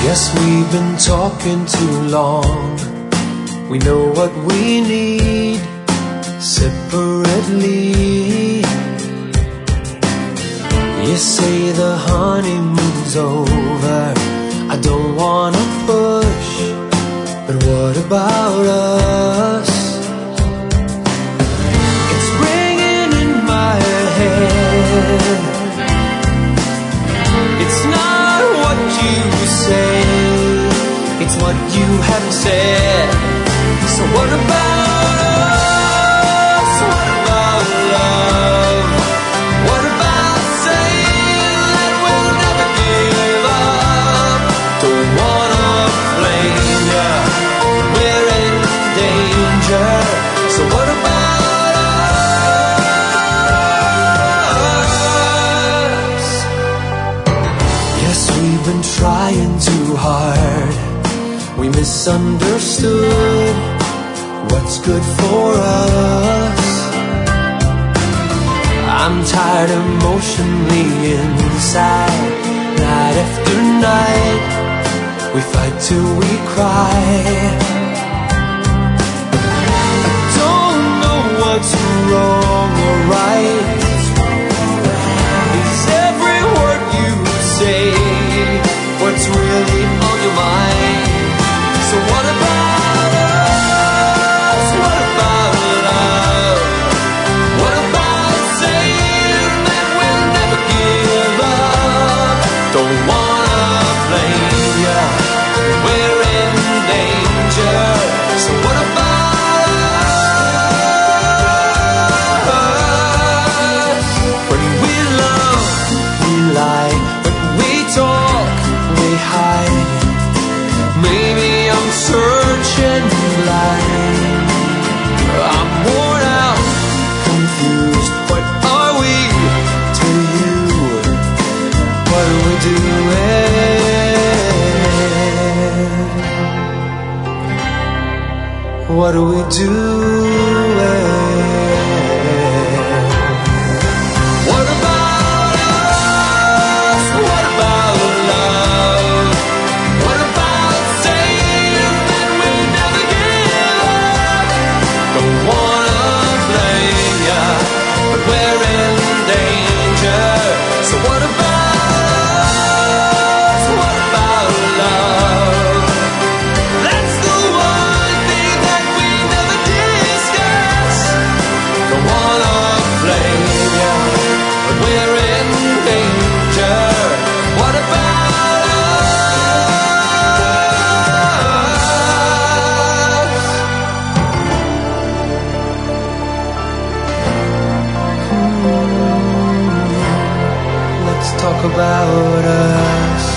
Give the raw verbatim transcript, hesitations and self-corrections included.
Guess we've been talking too long. We know what we need separately. You say the honeymoon's over. I don't wanna push, but what about us? It's ringing in my head. It's not what you say, it's what you haven't said. So what about us? What about love? What about saying that we'll never give up? Don't wanna blame ya, we're in danger. So what about us? Yes, we've been trying too hard. We misunderstood what's good for us. I'm tired emotionally inside. Night after night, we fight till we cry. I don't know what's wrong or right. Is every word you say what's really on your mind? So what about us? What about love? What about saying that we'll never give up? Don't wanna blame ya, we're in danger. So what about us? When we love, we lie. When we talk, we hide. Maybe I'm searching blind. I'm worn out, confused. What are we to you? What are we doing? What are we doing? What about us? What about love? What about saying that we'll never give up? Don't wanna blame ya, but we're in danger. So what about us? What about love? That's the one thing that we never discuss. Don't wanna blame ya, but we're in danger. What about us? Hmm. Let's talk about us.